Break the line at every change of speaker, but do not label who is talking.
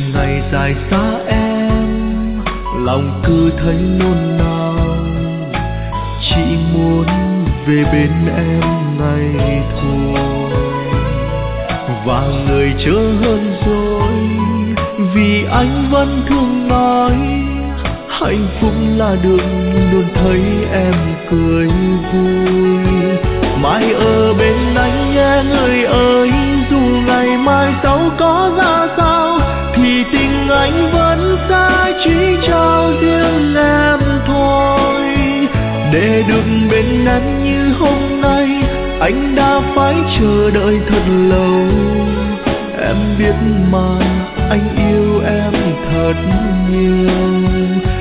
ngày dài xa em, lòng cứ thấy nôn nao, chỉ muốn về bên em ngày thôi. Và người chớ hơn rồi, vì anh vẫn thường nói hạnh phúc là được luôn thấy em cười vui. Mãi ở bên anh nhé người ơi, dù ngày mai sau có ra sao thì tình anh vẫn sẽ chỉ trao riêng em thôi. Để được bên em như hôm nay, anh đã phải chờ đợi thật lâu. Em biết mà anh yêu em thật nhiều,